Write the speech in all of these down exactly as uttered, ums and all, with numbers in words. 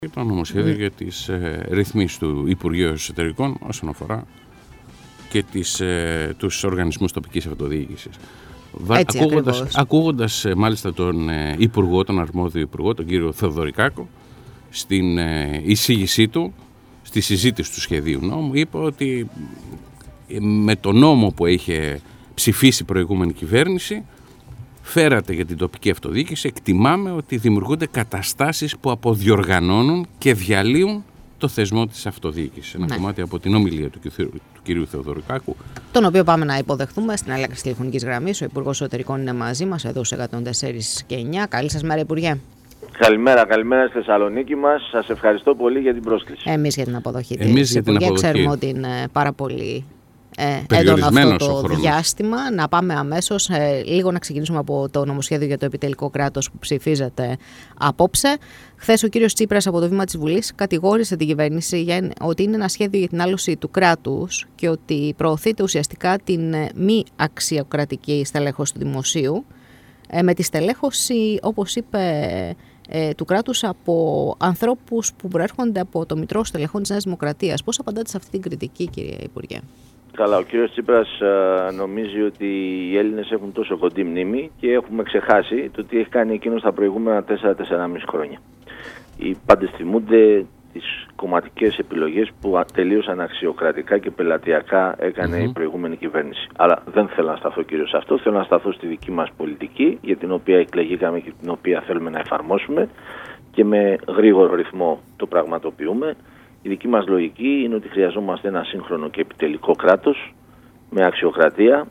Το νομοσχέδιο mm. για τις ε, ρυθμίσεις του Υπουργείου Εσωτερικών όσον αφορά και τις, ε, τους οργανισμούς τοπικής αυτοδιοίκησης. Έτσι, ακούγοντας, ακούγοντας ε, μάλιστα τον ε, Υπουργό, τον αρμόδιο Υπουργό, τον κύριο Θεοδωρικάκο, στην ε, εισήγησή του, στη συζήτηση του σχεδίου νόμου, είπε ότι ε, με το νόμο που είχε ψηφίσει η προηγούμενη κυβέρνηση, φέρατε για την τοπική αυτοδιοίκηση, εκτιμάμε ότι δημιουργούνται καταστάσεις που αποδιοργανώνουν και διαλύουν το θεσμό της αυτοδιοίκησης. Ένα ναι. κομμάτι από την ομιλία του, του κυρίου Θεοδωρικάκου. Τον οποίο πάμε να υποδεχθούμε στην αλλαγή της τηλεφωνικής γραμμής. Ο Υπουργός Εσωτερικών είναι μαζί μας εδώ σε εκατόν τέσσερα και εννιά. Καλή σας μέρα, Υπουργέ. Καλημέρα, καλημέρα στη Θεσσαλονίκη μας. Σας ευχαριστώ πολύ για την πρόσκληση. Εμείς για την αποδοχή Εμείς της, για την Υπουργέ. αποδοχή. Ξέρουμε ότι είναι πάρα πολύ Ε, έντονο αυτό το διάστημα. Να πάμε αμέσως, ε, λίγο να ξεκινήσουμε από το νομοσχέδιο για το επιτελικό κράτος που ψηφίζεται απόψε. Χθες ο κύριος Τσίπρας από το βήμα της Βουλής κατηγόρησε την κυβέρνηση για, ότι είναι ένα σχέδιο για την άλωση του κράτους και ότι προωθείται ουσιαστικά την μη αξιοκρατική στελέχωση του δημοσίου, ε, με τη στελέχωση, όπως είπε, ε, του κράτους από ανθρώπους που προέρχονται από το μητρό στελεχών της Νέας Δημοκρατίας. Πώς απαντάτε σε αυτή την κριτική, κύριε Υπουργέ? Καλά, ο κύριος Τσίπρας α, νομίζει ότι οι Έλληνες έχουν τόσο κοντή μνήμη και έχουμε ξεχάσει το τι έχει κάνει εκείνος τα προηγούμενα τέσσερα με τέσσερα και μισό χρόνια. Οι πάντες θυμούνται τις κομματικές επιλογές που τελείωσαν αξιοκρατικά και πελατειακά έκανε mm-hmm. η προηγούμενη κυβέρνηση. Αλλά δεν θέλω να σταθώ κύριο σε αυτό, θέλω να σταθώ στη δική μας πολιτική, για την οποία εκλεγήκαμε και την οποία θέλουμε να εφαρμόσουμε και με γρήγορο ρυθμό το πραγματοποιούμε. Η δική μας λογική είναι ότι χρειαζόμαστε ένα σύγχρονο και επιτελικό κράτος με αξιοκρατία,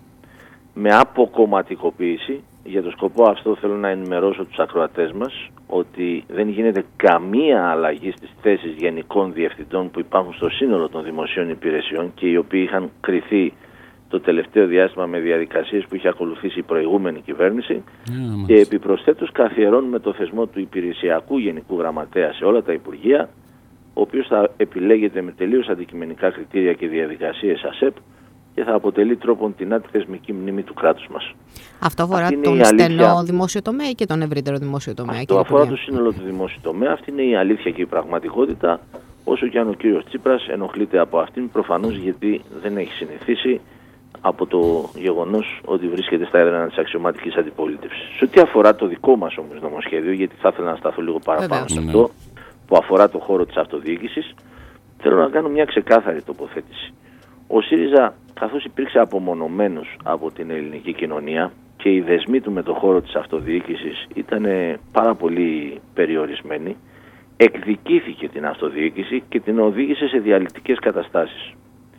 με αποκομματικοποίηση. Για το σκοπό αυτό θέλω να ενημερώσω τους ακροατές μας ότι δεν γίνεται καμία αλλαγή στις θέσεις γενικών διευθυντών που υπάρχουν στο σύνολο των δημοσίων υπηρεσιών και οι οποίοι είχαν κριθεί το τελευταίο διάστημα με διαδικασίες που είχε ακολουθήσει η προηγούμενη κυβέρνηση yeah, και επιπροσθέτως καθιερώνουμε το θεσμό του υπηρεσιακού γενικού γραμματέα σε όλα τα υπουργεία, ο οποίος θα επιλέγεται με τελείως αντικειμενικά κριτήρια και διαδικασίες ΑΣΕΠ και θα αποτελεί τρόπον την θεσμική μνήμη του κράτους μας. Αυτό αφορά αυτή τον στενό αλήθεια... δημόσιο τομέα και τον ευρύτερο δημόσιο τομέα? Αυτό αφορά το σύνολο του δημόσιου τομέα. Αυτή είναι η αλήθεια και η πραγματικότητα, όσο και αν ο κύριος Τσίπρας ενοχλείται από αυτήν, προφανώς γιατί δεν έχει συνηθίσει από το γεγονός ότι βρίσκεται στα έδρανα της αξιωματικής αντιπολίτευσης. Σε ό,τι αφορά το δικό μας όμως νομοσχέδιο, γιατί θα ήθελα να σταθώ λίγο παραπάνω Βεβαίως. σε αυτό, που αφορά το χώρο της αυτοδιοίκησης, θέλω να κάνω μια ξεκάθαρη τοποθέτηση. Ο ΣΥΡΙΖΑ, καθώς υπήρξε απομονωμένος από την ελληνική κοινωνία και οι δεσμοί του με το χώρο της αυτοδιοίκησης ήταν πάρα πολύ περιορισμένοι, εκδικήθηκε την αυτοδιοίκηση και την οδήγησε σε διαλυτικές καταστάσεις.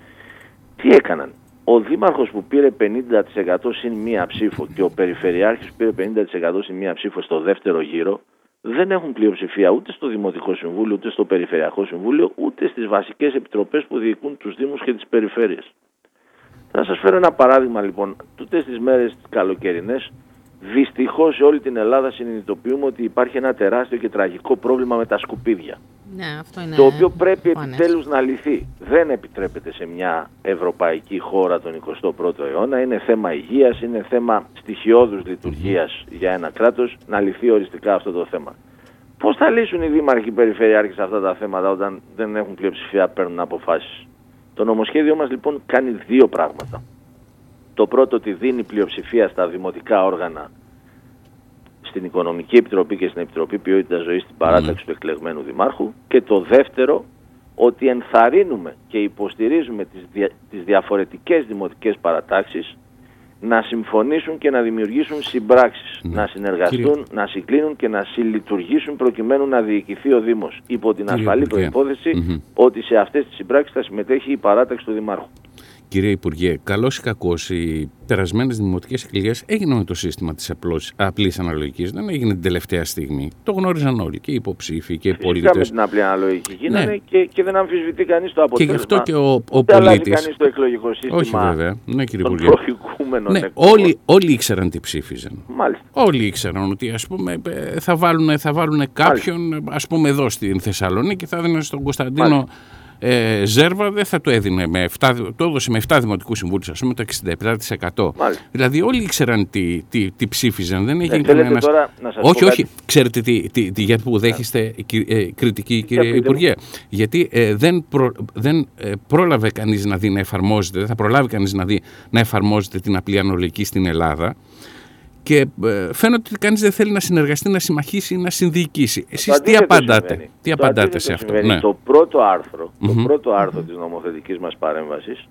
Τι έκαναν? Ο δήμαρχος που πήρε πενήντα τοις εκατό συν μία ψήφο και ο περιφερειάρχης που πήρε πενήντα τοις εκατό συν μία ψήφο στο δεύτερο γύρο δεν έχουν πλειοψηφία ούτε στο Δημοτικό Συμβούλιο, ούτε στο Περιφερειακό Συμβούλιο, ούτε στις βασικές επιτροπές που διοικούν τους Δήμους και τις περιφέρειες. Θα σας φέρω ένα παράδειγμα λοιπόν. Τούτες τις μέρες τις καλοκαιρινές, δυστυχώς σε όλη την Ελλάδα συνειδητοποιούμε ότι υπάρχει ένα τεράστιο και τραγικό πρόβλημα με τα σκουπίδια. Ναι, αυτό είναι... Το οποίο πρέπει Πάνε. επιτέλους να λυθεί. Δεν επιτρέπεται σε μια ευρωπαϊκή χώρα τον εικοστό πρώτο αιώνα. Είναι θέμα υγείας, είναι θέμα στοιχειώδους λειτουργίας για ένα κράτος να λυθεί οριστικά αυτό το θέμα. Πώς θα λύσουν οι δήμαρχοι περιφερειάρχες αυτά τα θέματα όταν δεν έχουν πλειοψηφία, παίρνουν αποφάσεις? Το νομοσχέδιο μας λοιπόν κάνει δύο πράγματα. Το πρώτο, ότι δίνει πλειοψηφία στα δημοτικά όργανα, στην Οικονομική Επιτροπή και στην Επιτροπή Ποιότητας Ζωής, στην παράταξη mm. του εκλεγμένου δημάρχου. Και το δεύτερο, ότι ενθαρρύνουμε και υποστηρίζουμε τις, δια, τις διαφορετικές δημοτικές παρατάξεις να συμφωνήσουν και να δημιουργήσουν συμπράξεις, mm. να συνεργαστούν, Κύριε... να συγκλίνουν και να συλλειτουργήσουν προκειμένου να διοικηθεί ο Δήμος, υπό την Κύριε ασφαλή προϋπόθεση mm-hmm. ότι σε αυτές τις συμπράξεις θα συμμετέχει η παράταξη του Δημάρχου. Κύριε Υπουργέ, καλώς ή κακώς οι περασμένες δημοτικές εκλογές έγιναν με το σύστημα της απλής αναλογικής. Δεν έγινε την τελευταία στιγμή. Το γνώριζαν όλοι, και οι υποψήφοι και οι πολίτες. Φυσικά με την απλή αναλογική γίνανε ναι. και, και δεν αμφισβητεί κανείς το αποτέλεσμα. Και γι' αυτό και ο, ο δεν πολίτης. κανείς το εκλογικό σύστημα. Όχι βέβαια. Ναι, κύριε Υπουργέ. Ναι, όλοι, όλοι ήξεραν τι ψήφιζαν. Μάλιστα. Όλοι ήξεραν ότι ας πούμε, θα βάλουν, θα βάλουν κάποιον, ας πούμε, εδώ στην Θεσσαλονίκη, θα δίνουν στον Κωνσταντίνο ε, Ζέρβα δεν θα το έδινε με επτά, το έδωσε με επτά δημοτικούς συμβούλους, ας πούμε, το εξήντα επτά τοις εκατό. Μάλιστα. Δηλαδή όλοι ήξεραν τι, τι, τι ψήφιζαν. Δεν έγινε κανένας. Όχι, όχι. Ξέρετε τι, τι, τι, γιατί που δέχεστε ε, κριτική, κύριε Υπουργέ. Γιατί ε, δεν, προ, δεν ε, πρόλαβε κανείς να δει να εφαρμόζεται, δεν θα προλάβει κανείς να δει να εφαρμόζεται την απλή αναλογική στην Ελλάδα. Και ε, φαίνεται ότι κανείς δεν θέλει να συνεργαστεί, να συμμαχίσει, να συνδιοικήσει. Εσείς τι απαντάτε, τι απαντάτε σε αυτό? Ναι. Το πρώτο άρθρο, mm-hmm. το πρώτο άρθρο της νομοθετικής μας παρέμβασης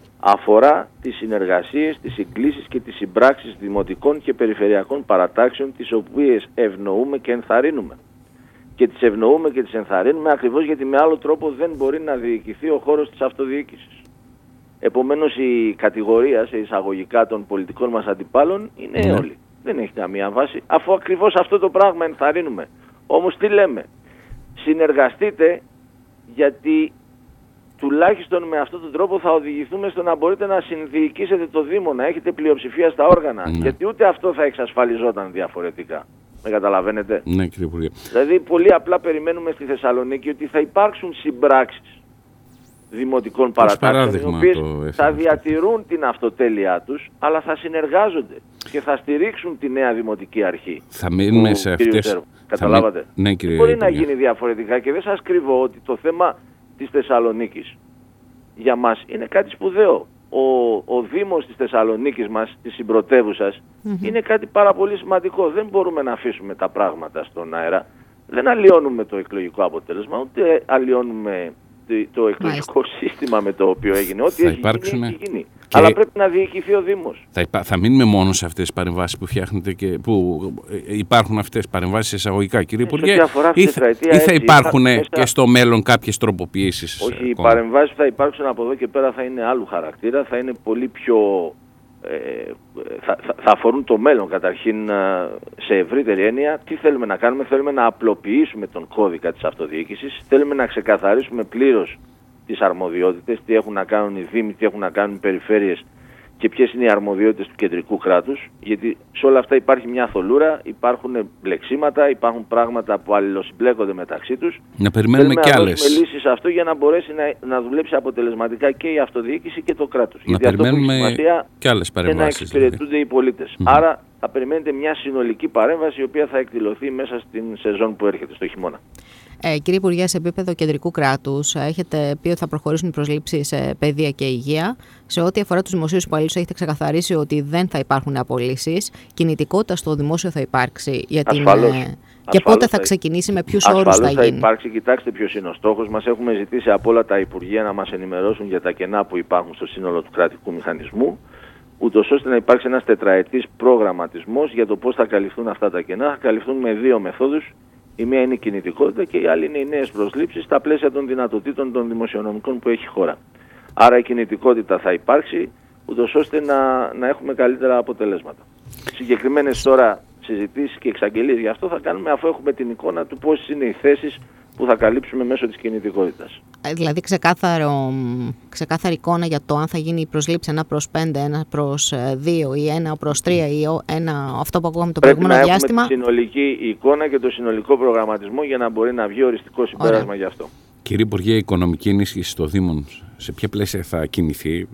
αφορά τις συνεργασίες, τις συγκλήσεις και τις συμπράξεις δημοτικών και περιφερειακών παρατάξεων, τις οποίες ευνοούμε και ενθαρρύνουμε. Και τις ευνοούμε και τις ενθαρρύνουμε ακριβώς γιατί με άλλο τρόπο δεν μπορεί να διοικηθεί ο χώρος της αυτοδιοίκησης. Επομένως η κατηγορία σε εισαγωγικά των πολιτικών μας αντιπάλων είναι mm. όλοι. Δεν έχει καμία βάση, αφού ακριβώς αυτό το πράγμα ενθαρρύνουμε. Όμως τι λέμε? Συνεργαστείτε, γιατί τουλάχιστον με αυτόν τον τρόπο θα οδηγηθούμε στο να μπορείτε να συνδιοικήσετε το Δήμο, να έχετε πλειοψηφία στα όργανα. Mm. Γιατί ούτε αυτό θα εξασφαλιζόταν διαφορετικά. Με καταλαβαίνετε? Ναι, κύριε Υπουργέ. Δηλαδή πολύ απλά περιμένουμε στη Θεσσαλονίκη ότι θα υπάρξουν συμπράξεις δημοτικών παρατάξεων, οι οποίες θα διατηρούν την αυτοτέλειά τους, αλλά θα συνεργάζονται και θα στηρίξουν τη νέα δημοτική αρχή. Θα μείνουμε σε αυτές. Καταλάβατε? Μη... Ναι, κύριε, μπορεί κύριε. να γίνει διαφορετικά και δεν σας κρύβω ότι το θέμα της Θεσσαλονίκης για μας είναι κάτι σπουδαίο. Ο, ο Δήμος της Θεσσαλονίκης μας, της συμπρωτεύουσας, mm-hmm. είναι κάτι πάρα πολύ σημαντικό. Δεν μπορούμε να αφήσουμε τα πράγματα στον αέρα. Δεν αλλοιώνουμε το εκλογικό αποτέλεσμα, ούτε αλλοιώνουμε το εκλογικό Μάλιστα. σύστημα με το οποίο έγινε. Ό,τι θα έχει υπάρξουν... γίνει, έχει γίνει. Και... Αλλά πρέπει να διοικηθεί ο Δήμος. Θα, υπά... θα μείνουμε μόνο σε αυτές τις παρεμβάσεις που φτιάχνετε και που υπάρχουν αυτές τις παρεμβάσεις εισαγωγικά, κύριε Υπουργέ, ή θα, ή θα υπάρχουν μέσα... και στο μέλλον κάποιες τροποποιήσεις? Όχι, οι παρεμβάσεις που θα υπάρξουν από εδώ και πέρα θα είναι άλλου χαρακτήρα, θα είναι πολύ πιο... Ε, θα, θα, θα αφορούν το μέλλον καταρχήν σε ευρύτερη έννοια. Τι θέλουμε να κάνουμε? Θέλουμε να απλοποιήσουμε τον κώδικα της αυτοδιοίκησης, θέλουμε να ξεκαθαρίσουμε πλήρως τις αρμοδιότητες, τι έχουν να κάνουν οι Δήμοι, τι έχουν να κάνουν οι περιφέρειες και ποιες είναι οι αρμοδιότητες του κεντρικού κράτους, γιατί σε όλα αυτά υπάρχει μια θολούρα, υπάρχουν μπλεξίματα, υπάρχουν πράγματα που αλληλοσυμπλέκονται μεταξύ τους. Να περιμένουμε κι άλλες. Θέλουμε να δώσουμε λύσεις σε αυτό για να μπορέσει να, να δουλέψει αποτελεσματικά και η αυτοδιοίκηση και το κράτος. Να γιατί περιμένουμε αυτό που έχει κι άλλες παρεμβάσεις. Να εξυπηρετούνται δηλαδή οι πολίτες. Mm-hmm. Άρα θα περιμένετε μια συνολική παρέμβαση η οποία θα εκδηλωθεί μέσα στην σεζόν που έρχεται στο χειμώνα. Ε, κύριε Υπουργέ, σε επίπεδο κεντρικού κράτους, έχετε πει ότι θα προχωρήσουν οι προσλήψεις σε παιδεία και υγεία. Σε ό,τι αφορά τους δημοσίους υπαλλήλους, έχετε ξεκαθαρίσει ότι δεν θα υπάρχουν απολύσεις. Κινητικότητα στο δημόσιο θα υπάρξει. Γιατί ασφαλώς, είναι... ασφαλώς και πότε θα, θα ξεκινήσει, με ποιους όρους θα, θα γίνει? Θα υπάρξει, κοιτάξτε ποιος είναι ο στόχος μας. Έχουμε ζητήσει από όλα τα Υπουργεία να μας ενημερώσουν για τα κενά που υπάρχουν στο σύνολο του κρατικού μηχανισμού, ούτως ώστε να υπάρξει ένας τετραετής προγραμματισμός για το πώς θα καλυφθούν αυτά τα κενά. Θα καλυφθούν με δύο μεθόδους. Η μία είναι η κινητικότητα και η άλλη είναι οι νέες προσλήψεις στα πλαίσια των δυνατοτήτων των δημοσιονομικών που έχει η χώρα. Άρα η κινητικότητα θα υπάρξει, ούτως ώστε να, να έχουμε καλύτερα αποτελέσματα. Συγκεκριμένες τώρα συζητήσεις και εξαγγελίες γι' αυτό θα κάνουμε αφού έχουμε την εικόνα του πόσες είναι οι θέσεις που θα καλύψουμε μέσω της κινητικότητας. Δηλαδή ξεκάθαρο, ξεκάθαρη εικόνα για το αν θα γίνει η προσλήψη ένα προς πέντε, ένα προς δύο ή ένα προς τρία ή ένα, αυτό που ακούγαμε το πρέπει προηγούμενο διάστημα. Πρέπει να έχουμε τη συνολική εικόνα και το συνολικό προγραμματισμό για να μπορεί να βγει οριστικό συμπέρασμα Ωραία. γι' αυτό. Κύριε Υπουργέ, η οικονομική ενίσχυση των Δήμων σε ποια πλαίσια θα κινηθεί?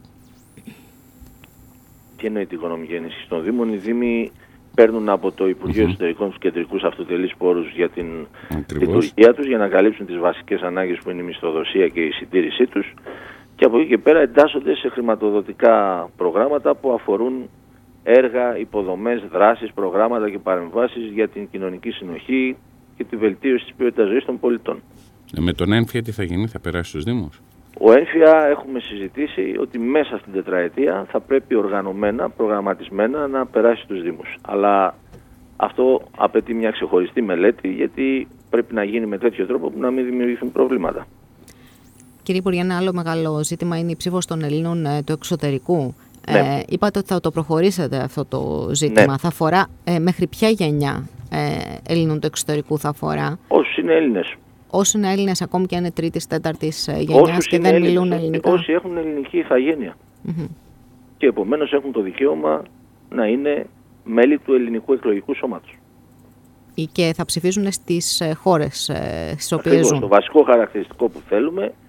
Τι εννοεί την οικονομική ενίσχυση των Δήμων? Οι Δήμοι παίρνουν από το Υπουργείο mm-hmm. Εσωτερικών τους κεντρικούς αυτοτελείς πόρους για την λειτουργία τους, για να καλύψουν τις βασικές ανάγκες που είναι η μισθοδοσία και η συντήρησή τους, και από εκεί και πέρα εντάσσονται σε χρηματοδοτικά προγράμματα που αφορούν έργα, υποδομές, δράσεις, προγράμματα και παρεμβάσεις για την κοινωνική συνοχή και τη βελτίωση της ποιότητας ζωής των πολιτών. Ε, με τον έμφυα τι θα γίνει, θα περάσει στους Δήμους? Ο έμφυα έχουμε συζητήσει ότι μέσα στην τετραετία θα πρέπει οργανωμένα, προγραμματισμένα να περάσει στους Δήμους. Αλλά αυτό απαιτεί μια ξεχωριστή μελέτη, γιατί πρέπει να γίνει με τέτοιο τρόπο που να μην δημιουργηθούν προβλήματα. Κύριε Υπουργέ, ένα άλλο μεγάλο ζήτημα είναι η ψήφος των Ελλήνων ε, του εξωτερικού. Ναι. Ε, είπατε ότι θα το προχωρήσετε αυτό το ζήτημα. Ναι. Θα αφορά ε, μέχρι ποια γενιά ε, Ελλήνων του εξωτερικού θα αφορά? Όσοι είναι Έλληνες. Όσοι είναι Έλληνες, ακόμη και αν είναι τρίτης, τέταρτης γενιάς και δεν Έλληνες, μιλούν ελληνικά. Όσοι έχουν ελληνική ηθαγένεια. Mm-hmm. Και επομένως έχουν το δικαίωμα να είναι μέλη του ελληνικού εκλογικού σώματος. Και θα ψηφίζουν στις χώρες στις οποίες ζουν. Το βασικό χαρακτηριστικό που θέλουμε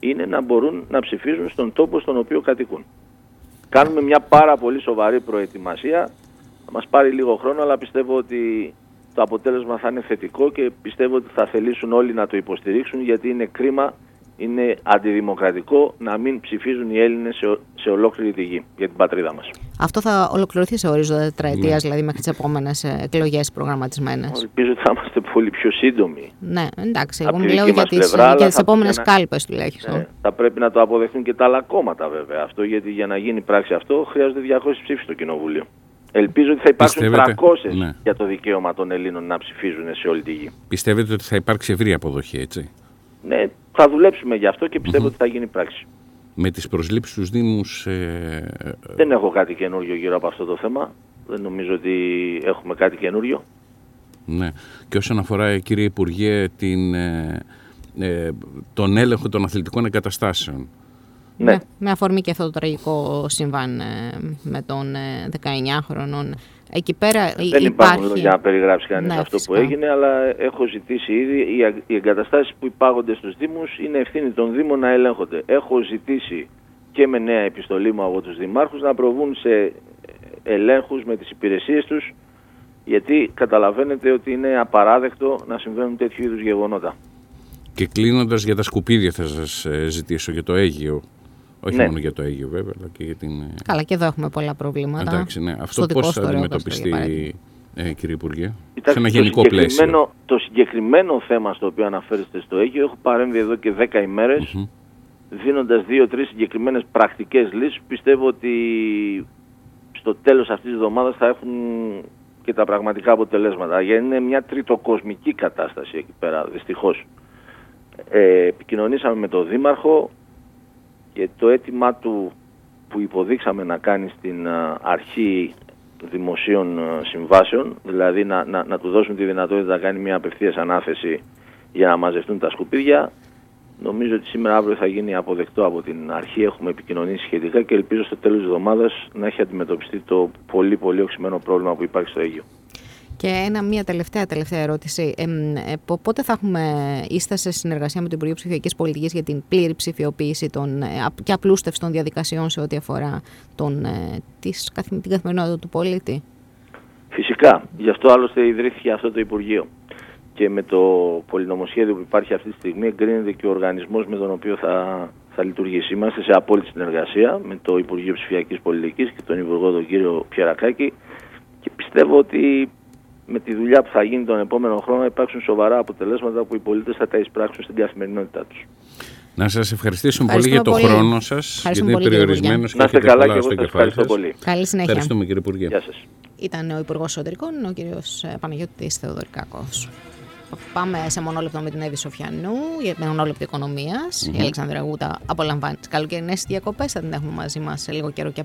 είναι να μπορούν να ψηφίζουν στον τόπο στον οποίο κατοικούν. Κάνουμε μια πάρα πολύ σοβαρή προετοιμασία, θα μας πάρει λίγο χρόνο, αλλά πιστεύω ότι το αποτέλεσμα θα είναι θετικό και πιστεύω ότι θα θελήσουν όλοι να το υποστηρίξουν, γιατί είναι κρίμα, είναι αντιδημοκρατικό να μην ψηφίζουν οι Έλληνες σε, σε ολόκληρη τη γη για την πατρίδα μας. Αυτό θα ολοκληρωθεί σε ορίζοντα τετραετίας, ναι. δηλαδή μέχρι τις επόμενες εκλογές προγραμματισμένες. Ελπίζω ότι θα είμαστε πολύ πιο σύντομοι. Ναι, εντάξει, εγώ μιλάω για τις, πλευρά, για τις επόμενες να... κάλπες τουλάχιστον. Ναι, θα πρέπει να το αποδεχτούν και τα άλλα κόμματα βέβαια αυτό, γιατί για να γίνει πράξη αυτό χρειάζονται διακόσιες ψήφοι στο Κοινοβούλιο. Ελπίζω ότι θα υπάρξουν Πιστεύετε... τριακόσιες ναι. για το δικαίωμα των Ελλήνων να ψηφίζουν σε όλη τη γη. Πιστεύετε ότι θα υπάρξει ευρύ αποδοχή, έτσι? Ναι, θα δουλέψουμε γι' αυτό και πιστεύω mm-hmm. ότι θα γίνει πράξη. Με τις προσλήψεις στους Δήμους... Ε... Δεν έχω κάτι καινούριο γύρω από αυτό το θέμα. Δεν νομίζω ότι έχουμε κάτι καινούριο. Ναι. Και όσον αφορά, κύριε Υπουργέ, την, ε, ε, τον έλεγχο των αθλητικών εγκαταστάσεων. Ναι. Με, με αφορμή και αυτό το τραγικό συμβάν ε, με τον ε, δεκαεννιάχρονο. Εκεί πέρα δεν υπάρχει... υπάρχουν λόγια να περιγράψει κανείς ναι, αυτό φυσικά. Που έγινε, αλλά έχω ζητήσει ήδη οι εγκαταστάσεις που υπάγονται στους Δήμους είναι ευθύνη των Δήμων να ελέγχονται. Έχω ζητήσει και με νέα επιστολή μου από τους Δημάρχους να προβούν σε ελέγχους με τις υπηρεσίες τους, γιατί καταλαβαίνετε ότι είναι απαράδεκτο να συμβαίνουν τέτοιου είδους γεγονότα. Και κλείνοντας, για τα σκουπίδια θα σας ζητήσω, για το Αίγυο. Όχι ναι. μόνο για το Αίγυο βέβαια, αλλά και για την... Καλά, και εδώ έχουμε πολλά προβλήματα. Εντάξει, ναι. Αυτό πώς θα αντιμετωπιστεί, ε, κύριε Υπουργέ, Κοιτάξτε, σε ένα γενικό το πλαίσιο? Το συγκεκριμένο θέμα στο οποίο αναφέρεστε στο Αίγυο έχω παρέμβει εδώ και δέκα ημέρες, mm-hmm. δίνοντας δύο-τρεις συγκεκριμένες πρακτικές λύσεις. Πιστεύω ότι στο τέλος αυτής της εβδομάδας θα έχουν και τα πραγματικά αποτελέσματα. Γιατί είναι μια τριτοκοσμική κατάσταση εκεί πέρα, δυστυχώς. Ε, επικοινωνήσαμε με τον Δήμαρχο και το αίτημά του που υποδείξαμε να κάνει στην αρχή δημοσίων συμβάσεων, δηλαδή να, να, να του δώσουν τη δυνατότητα να κάνει μια απευθείας ανάθεση για να μαζευτούν τα σκουπίδια, νομίζω ότι σήμερα αύριο θα γίνει αποδεκτό από την αρχή. Έχουμε επικοινωνήσει σχετικά και ελπίζω στο τέλος της εβδομάδας να έχει αντιμετωπιστεί το πολύ πολύ οξυμένο πρόβλημα που υπάρχει στο Αίγυο. Και ένα, μια τελευταία, τελευταία ερώτηση. Ε, ε, πότε θα έχουμε ίσταση σε συνεργασία με το Υπουργείο Ψηφιακής Πολιτικής για την πλήρη ψηφιοποίηση των, ε, και απλούστευση των διαδικασιών σε ό,τι αφορά τον, ε, της, την καθημερινότητα του πολίτη? Φυσικά. Γι' αυτό άλλωστε ιδρύθηκε αυτό το Υπουργείο. Και με το πολυνομοσχέδιο που υπάρχει αυτή τη στιγμή εγκρίνεται και ο οργανισμός με τον οποίο θα, θα λειτουργήσει. Είμαστε σε απόλυτη συνεργασία με το Υπουργείο Ψηφιακής Πολιτικής και τον Υπουργό τον κύριο Πιερακάκη και πιστεύω ότι με τη δουλειά που θα γίνει τον επόμενο χρόνο θα υπάρξουν σοβαρά αποτελέσματα που οι πολίτες θα τα εισπράξουν στην καθημερινότητά τους. Να σας ευχαριστήσουμε πολύ για τον χρόνο σας, γιατί είναι περιορισμένος και έχετε καλά πολλά στο κεφάλι σας. Πολύ. Καλή συνέχεια. Ευχαριστούμε, κύριε Υπουργέ. Γεια σας. Ήταν ο Υπουργός Εσωτερικών, ο κύριος Παναγιώτης Θεοδωρικάκος. Πάμε σε μονόλεπτο με την Εύη Σοφιανού για την μονόλεπτο οικονομίας. Mm-hmm. Η Αλεξανδρά Γούτα απολαμβάνει τις καλοκαιρινές διακοπές. Θα την έχουμε μαζί μας σε λίγο καιρό και